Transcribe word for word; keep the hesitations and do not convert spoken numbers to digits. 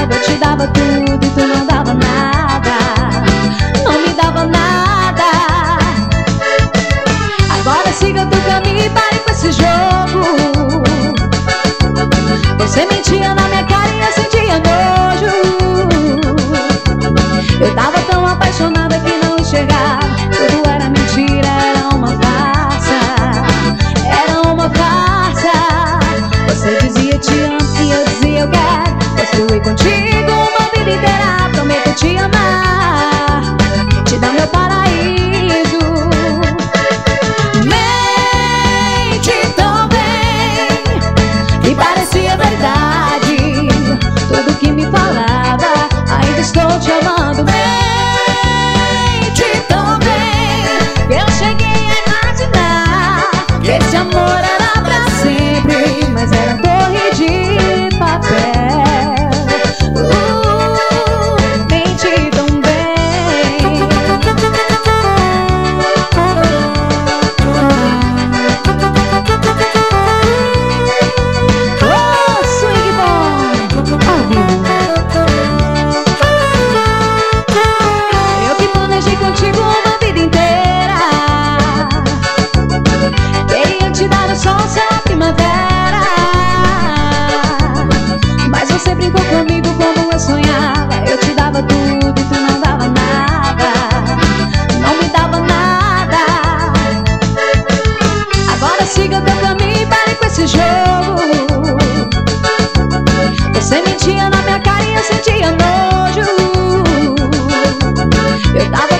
sonhava. Eu te dava tudo e tu não dava nada, não me dava nada. Agora siga teu caminho e pare com esse jogo. Você mentia na minha cara e eu sentia nojo. Eu tava tão apaixonada que não enxergava. Tudo era mentira, era uma farsa, era uma farsa. Você dizia te amo e eu dizia eu quero. Construí contigo uma vida inteira, prometo te amar, te dar meu paraíso. Mente tão bem e parecia verdade tudo que me falava. Ainda estou te amando. Mente tão bem, eu cheguei a imaginar que esse amor era pra sempre, mas era torre de papel. Uh, mente tão bem. Oh, swing bom, ao vivo. Eu que planejei contigo uma vida inteira, queria te dar o sol, céu, a primavera, mas você brincou comigo como eu sonhava. Eu te dava tudo e tu não dava nada, não me dava nada. Agora siga teu caminho e pare com esse jogo. Você mentia na minha cara e eu sentia nojo. Eu tava